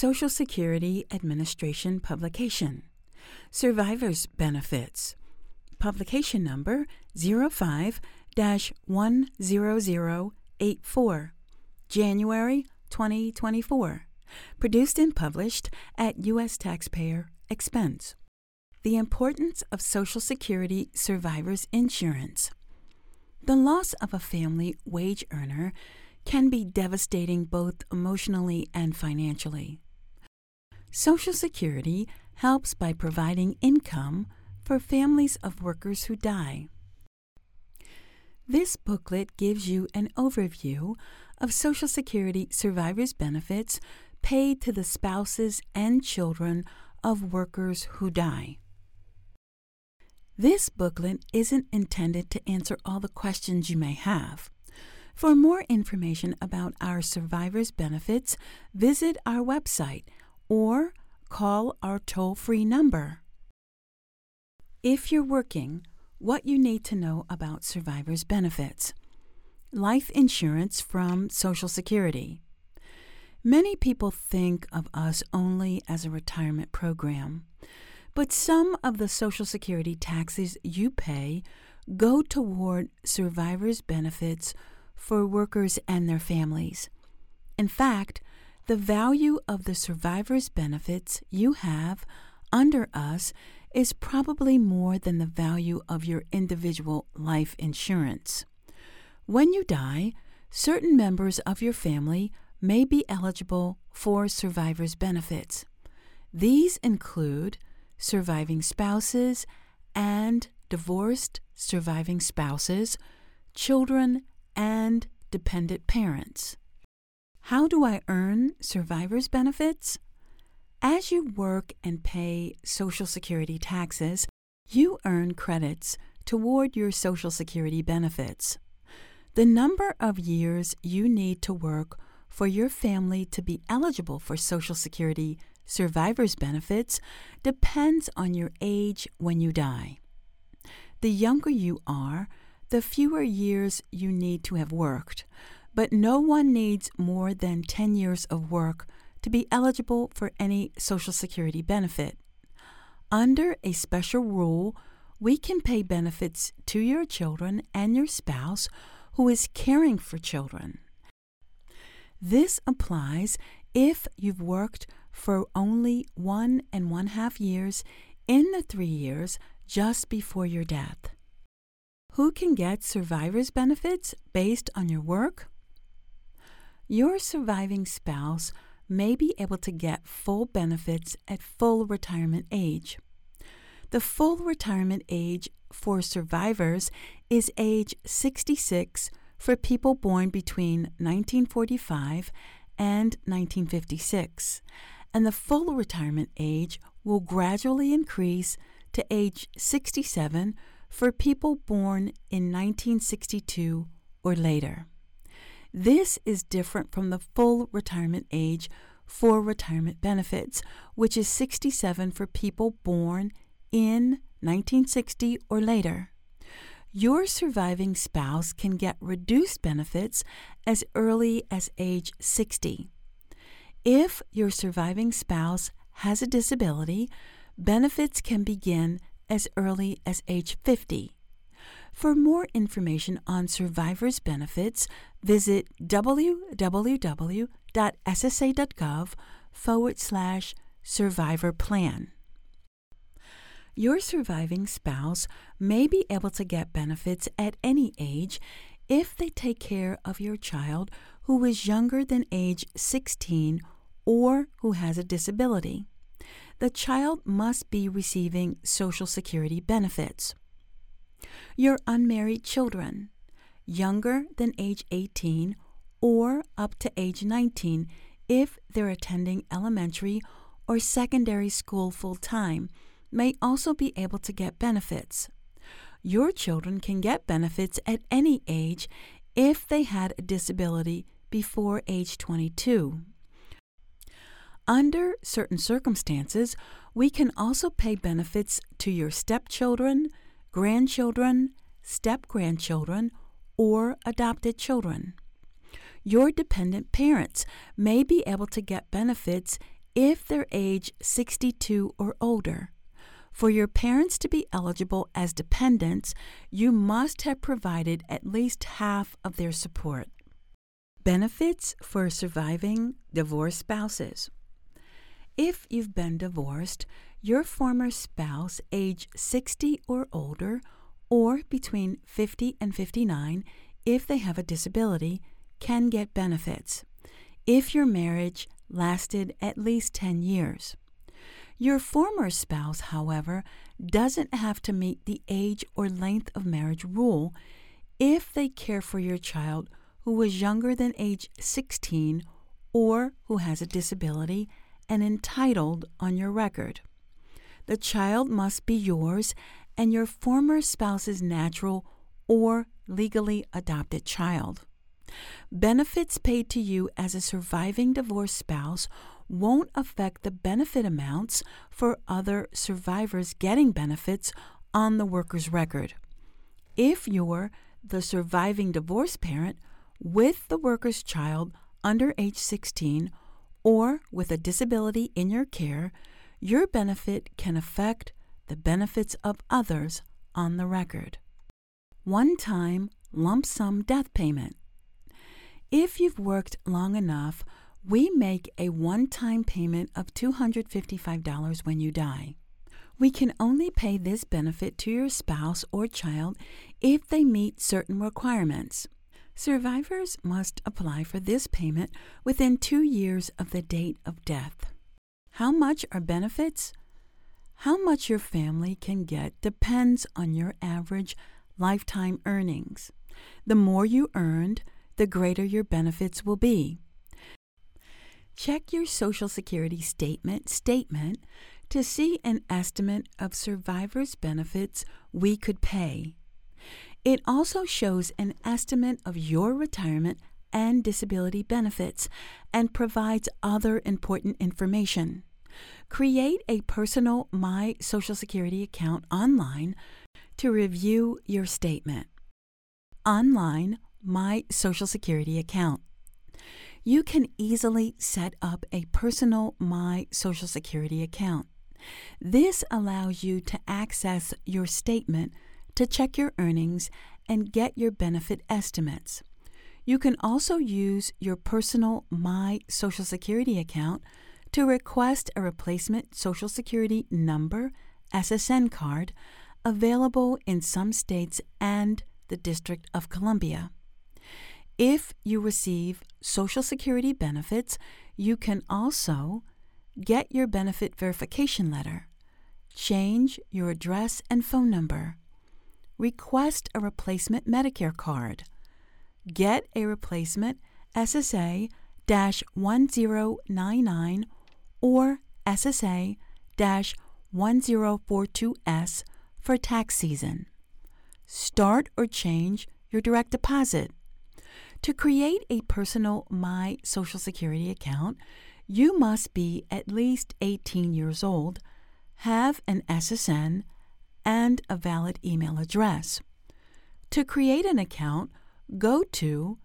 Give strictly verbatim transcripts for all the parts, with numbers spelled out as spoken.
Social Security Administration publication. Survivors Benefits. Publication number zero five dash one zero zero eight four, January twenty twenty-four. Produced and published at U S taxpayer expense. The importance of Social Security survivors insurance. The loss of a family wage earner can be devastating both emotionally and financially. Social Security helps by providing income for families of workers who die. This booklet gives you an overview of Social Security survivors' benefits paid to the spouses and children of workers who die. This booklet isn't intended to answer all the questions you may have. For more information about our survivors' benefits, visit our website or call our toll-free number. If you're working, what you need to know about survivors' benefits. Life insurance from Social Security. Many people think of us only as a retirement program, but some of the Social Security taxes you pay go toward survivors' benefits for workers and their families. In fact, the value of the survivors' benefits you have under us is probably more than the value of your individual life insurance. When you die, certain members of your family may be eligible for survivors' benefits. These include surviving spouses and divorced surviving spouses, children, and dependent parents. How do I earn survivors' benefits? As you work and pay Social Security taxes, you earn credits toward your Social Security benefits. The number of years you need to work for your family to be eligible for Social Security survivors' benefits depends on your age when you die. The younger you are, the fewer years you need to have worked, but no one needs more than ten years of work to be eligible for any Social Security benefit. Under a special rule, we can pay benefits to your children and your spouse who is caring for children. This applies if you've worked for only one and one half years in the three years just before your death. Who can get survivors' benefits based on your work? Your surviving spouse may be able to get full benefits at full retirement age. The full retirement age for survivors is age sixty-six for people born between nineteen forty-five and nineteen fifty-six, and the full retirement age will gradually increase to age sixty-seven for people born in nineteen sixty-two or later. This is different from the full retirement age for retirement benefits, which is sixty-seven for people born in nineteen sixty or later. Your surviving spouse can get reduced benefits as early as age sixty. If your surviving spouse has a disability, benefits can begin as early as age fifty. For more information on survivors' benefits, visit www.ssa.gov forward slash survivor plan. Your surviving spouse may be able to get benefits at any age if they take care of your child who is younger than age sixteen or who has a disability. The child must be receiving Social Security benefits. Your unmarried children, younger than age eighteen or up to age nineteen if they're attending elementary or secondary school full-time, may also be able to get benefits. Your children can get benefits at any age if they had a disability before age twenty-two. Under certain circumstances, we can also pay benefits to your stepchildren, grandchildren, step-grandchildren, or adopted children. Your dependent parents may be able to get benefits if they're age sixty-two or older. For your parents to be eligible as dependents, you must have provided at least half of their support. Benefits for surviving divorced spouses. If you've been divorced, your former spouse, age sixty or older, or between fifty and fifty-nine, if they have a disability, can get benefits if your marriage lasted at least ten years. Your former spouse, however, doesn't have to meet the age or length of marriage rule if they care for your child who was younger than age sixteen or who has a disability and entitled on your record. The child must be yours and your former spouse's natural or legally adopted child. Benefits paid to you as a surviving divorced spouse won't affect the benefit amounts for other survivors getting benefits on the worker's record. If you're the surviving divorced parent with the worker's child under age sixteen or with a disability in your care, your benefit can affect the benefits of others on the record. One-time lump sum death payment. If you've worked long enough, we make a one-time payment of two hundred fifty-five dollars when you die. We can only pay this benefit to your spouse or child if they meet certain requirements. Survivors must apply for this payment within two years of the date of death. How much are benefits? How much your family can get depends on your average lifetime earnings. The more you earned, the greater your benefits will be. Check your Social Security statement statement to see an estimate of survivors' benefits we could pay. It also shows an estimate of your retirement and disability benefits and provides other important information. Create a personal My Social Security account online to review your statement. Online My Social Security account. You can easily set up a personal My Social Security account. This allows you to access your statement to check your earnings and get your benefit estimates. You can also use your personal My Social Security account to request a replacement Social Security number, S S N card, available in some states and the District of Columbia. If you receive Social Security benefits, you can also get your benefit verification letter, change your address and phone number, request a replacement Medicare card, get a replacement S S A one zero nine nine or S S A one zero four two S for tax season. Start or change your direct deposit. To create a personal My Social Security account, you must be at least eighteen years old, have an S S N, and a valid email address. To create an account, go to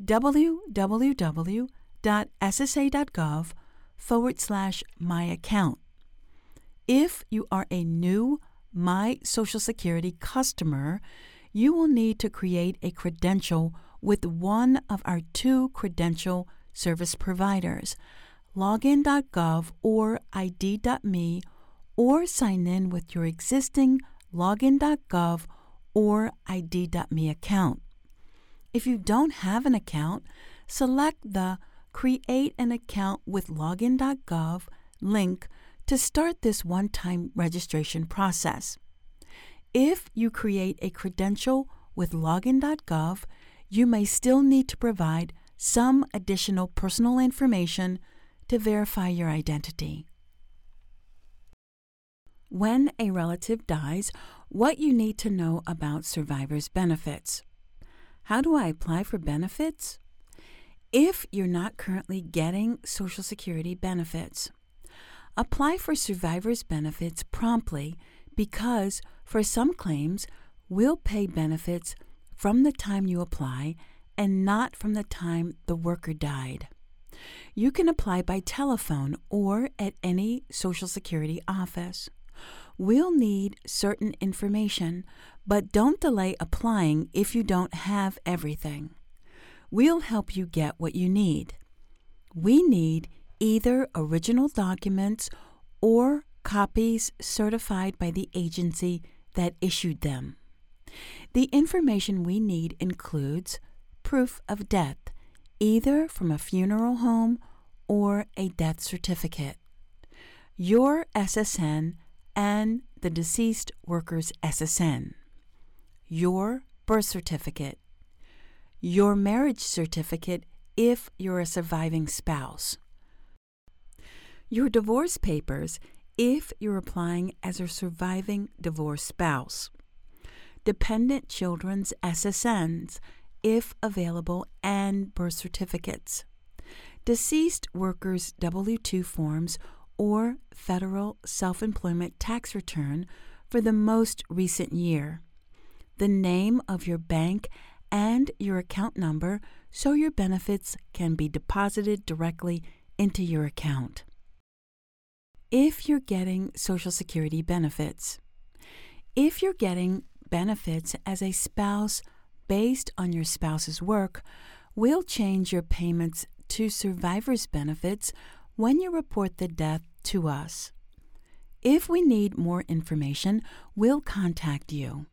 www.ssa.gov forward slash my account. If you are a new My Social Security customer, you will need to create a credential with one of our two credential service providers, login dot gov or I D dot me, or sign in with your existing login dot gov or I D dot me account. If you don't have an account, select the Create an Account with login dot gov link to start this one-time registration process. If you create a credential with login dot gov, you may still need to provide some additional personal information to verify your identity. When a relative dies, what you need to know about survivors' benefits. How do I apply for benefits? If you're not currently getting Social Security benefits, apply for survivors' benefits promptly because for some claims, we'll pay benefits from the time you apply and not from the time the worker died. You can apply by telephone or at any Social Security office. We'll need certain information, but don't delay applying if you don't have everything. We'll help you get what you need. We need either original documents or copies certified by the agency that issued them. The information we need includes proof of death, either from a funeral home or a death certificate, your S S N and the deceased worker's S S N, your birth certificate, your marriage certificate if you're a surviving spouse, your divorce papers if you're applying as a surviving divorced spouse, dependent children's S S Ns if available and birth certificates, deceased workers' W two forms or federal self-employment tax return for the most recent year, the name of your bank and your account number so your benefits can be deposited directly into your account. If you're getting Social Security benefits. If you're getting benefits as a spouse based on your spouse's work, we'll change your payments to survivor's benefits when you report the death to us. If we need more information, we'll contact you.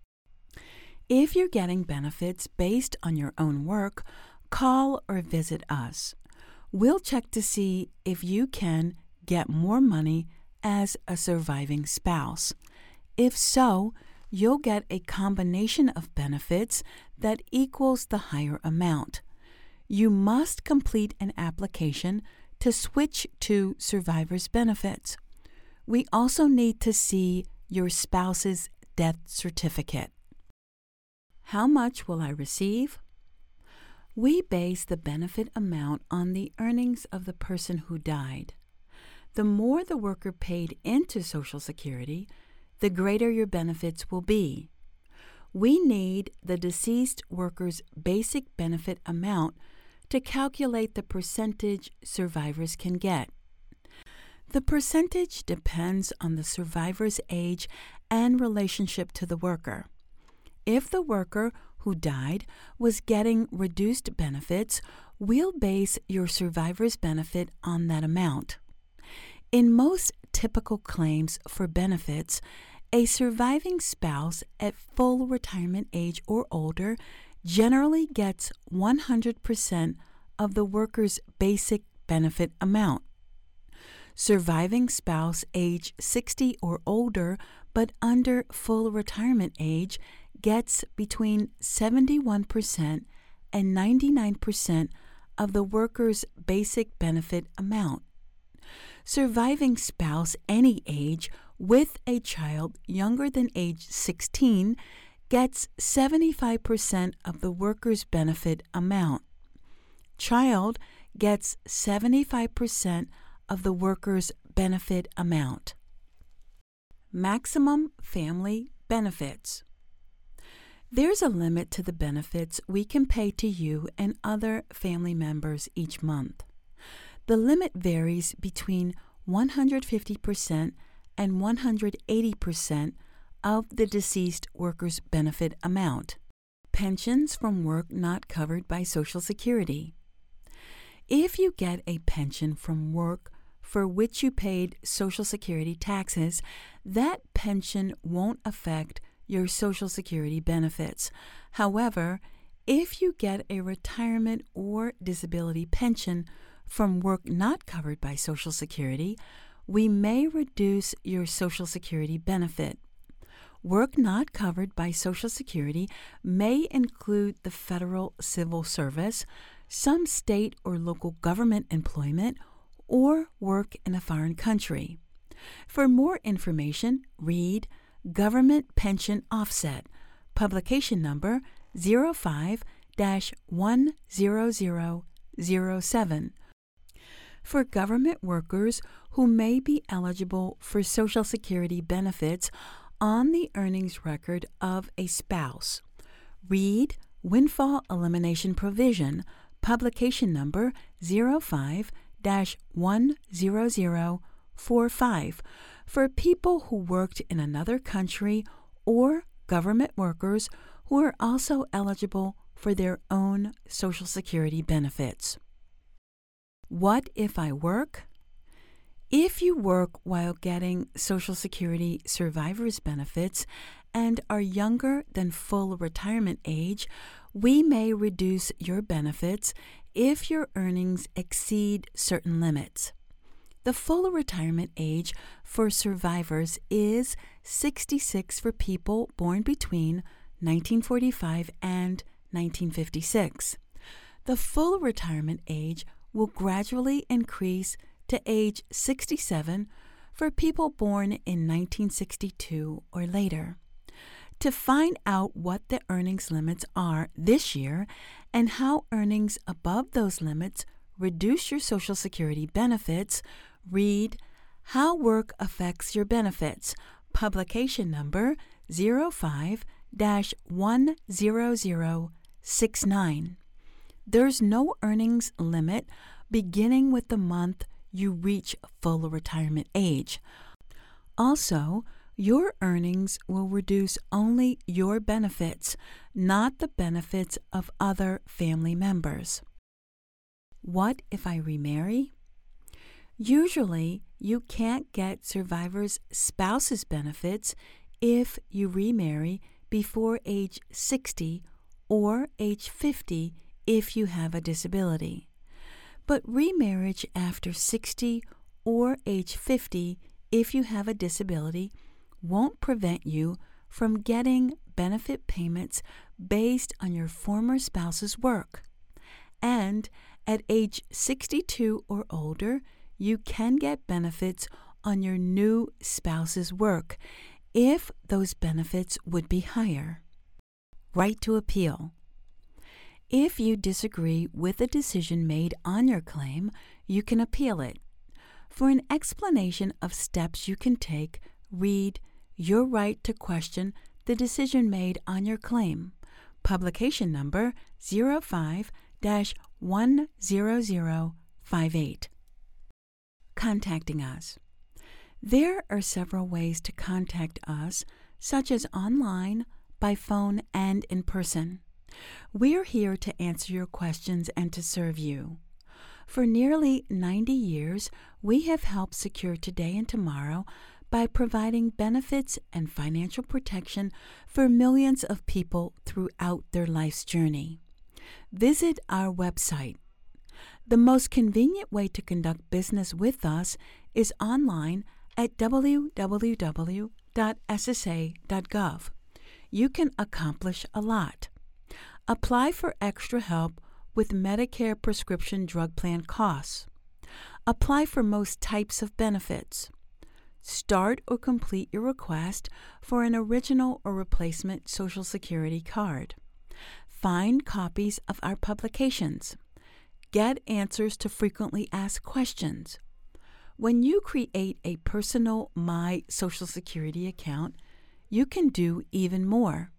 If you're getting benefits based on your own work, call or visit us. We'll check to see if you can get more money as a surviving spouse. If so, you'll get a combination of benefits that equals the higher amount. You must complete an application to switch to survivor's benefits. We also need to see your spouse's death certificate. How much will I receive? We base the benefit amount on the earnings of the person who died. The more the worker paid into Social Security, the greater your benefits will be. We need the deceased worker's basic benefit amount to calculate the percentage survivors can get. The percentage depends on the survivor's age and relationship to the worker. If the worker who died was getting reduced benefits, we'll base your survivor's benefit on that amount. In most typical claims for benefits, a surviving spouse at full retirement age or older generally gets one hundred percent of the worker's basic benefit amount. Surviving spouse age sixty or older but under full retirement age gets between seventy-one percent and ninety-nine percent of the worker's basic benefit amount. Surviving spouse any age with a child younger than age sixteen gets seventy-five percent of the worker's benefit amount. Child gets seventy-five percent of the worker's benefit amount. Maximum family benefits. There's a limit to the benefits we can pay to you and other family members each month. The limit varies between one hundred fifty percent and one hundred eighty percent of the deceased worker's benefit amount. Pensions from work not covered by Social Security. If you get a pension from work for which you paid Social Security taxes, that pension won't affect your Social Security benefits. However, if you get a retirement or disability pension from work not covered by Social Security, we may reduce your Social Security benefit. Work not covered by Social Security may include the federal civil service, some state or local government employment, or work in a foreign country. For more information, read Government Pension Offset, publication number zero five dash one zero zero zero seven. For government workers who may be eligible for Social Security benefits on the earnings record of a spouse, read Windfall Elimination Provision, publication number zero five dash one zero zero four five, for people who worked in another country or government workers who are also eligible for their own Social Security benefits. What if I work? If you work while getting Social Security survivor's benefits and are younger than full retirement age, we may reduce your benefits if your earnings exceed certain limits. The full retirement age for survivors is sixty-six for people born between nineteen forty-five and nineteen fifty-six. The full retirement age will gradually increase to age sixty-seven for people born in nineteen sixty-two or later. To find out what the earnings limits are this year and how earnings above those limits reduce your Social Security benefits, read How Work Affects Your Benefits, publication number zero five dash one zero zero six nine. There's no earnings limit beginning with the month you reach full retirement age. Also, your earnings will reduce only your benefits, not the benefits of other family members. What if I remarry? Usually, you can't get survivor's spouse's benefits if you remarry before age sixty or age fifty if you have a disability. But remarriage after sixty or age fifty if you have a disability won't prevent you from getting benefit payments based on your former spouse's work. And at age sixty-two or older, you can get benefits on your new spouse's work if those benefits would be higher. Right to appeal. If you disagree with a decision made on your claim, you can appeal it. For an explanation of steps you can take, read Your Right to Question the Decision Made on Your Claim, publication number zero five dash one zero zero five eight. Contacting us. There are several ways to contact us, such as online, by phone, and in person. We're here to answer your questions and to serve you. For nearly ninety years, we have helped secure today and tomorrow by providing benefits and financial protection for millions of people throughout their life's journey. Visit our website. The most convenient way to conduct business with us is online at w w w dot s s a dot gov. You can accomplish a lot. Apply for extra help with Medicare prescription drug plan costs. Apply for most types of benefits. Start or complete your request for an original or replacement Social Security card. Find copies of our publications. Get answers to frequently asked questions. When you create a personal My Social Security account, you can do even more.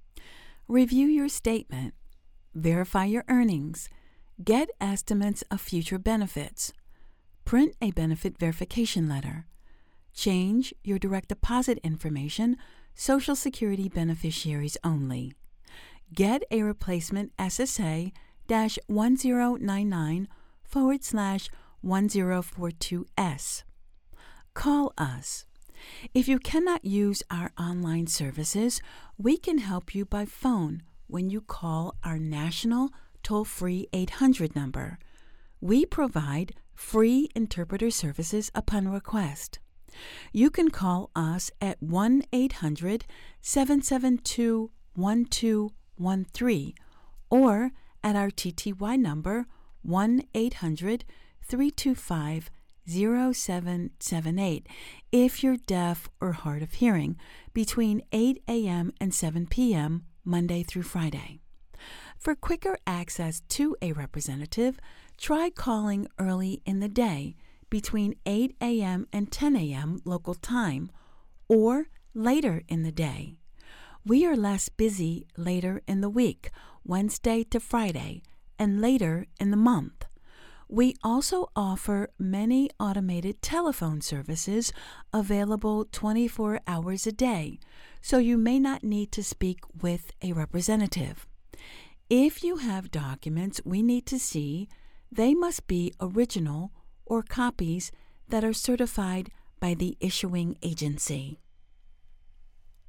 Review your statement. Verify your earnings. Get estimates of future benefits. Print a benefit verification letter. Change your direct deposit information, Social Security beneficiaries only. Get a replacement S S A dash one zero nine nine forward slash one zero four two S. Call us. If you cannot use our online services, we can help you by phone when you call our national toll-free eight hundred number. We provide free interpreter services upon request. You can call us at one eight hundred seven seven two one two one three or at our T T Y number one eight hundred three two five zero seven seven eight if you're deaf or hard of hearing between eight a.m. and seven p.m. Monday through Friday. For quicker access to a representative, try calling early in the day between eight a.m. and ten a.m. local time or later in the day. We are less busy later in the week, Wednesday to Friday, and later in the month. We also offer many automated telephone services available twenty-four hours a day, so you may not need to speak with a representative. If you have documents we need to see, they must be original or copies that are certified by the issuing agency.